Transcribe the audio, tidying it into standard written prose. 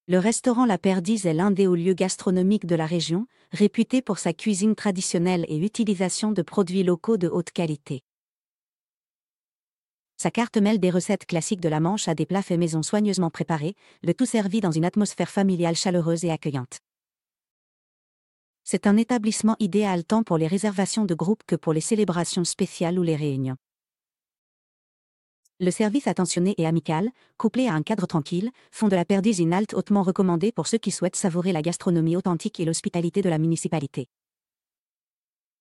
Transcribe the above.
Le restaurant La Perdiz est l'un des hauts lieux gastronomiques de la région, réputé pour sa cuisine traditionnelle et utilisation de produits locaux de haute qualité. Sa carte mêle des recettes classiques de la Manche à des plats faits maison soigneusement préparés, le tout servi dans une atmosphère familiale chaleureuse et accueillante. C'est un établissement idéal tant pour les réservations de groupe que pour les célébrations spéciales ou les réunions. Le service attentionné et amical, couplé à un cadre tranquille, font de La Perdiz une halte hautement recommandée pour ceux qui souhaitent savourer la gastronomie authentique et l'hospitalité de la municipalité.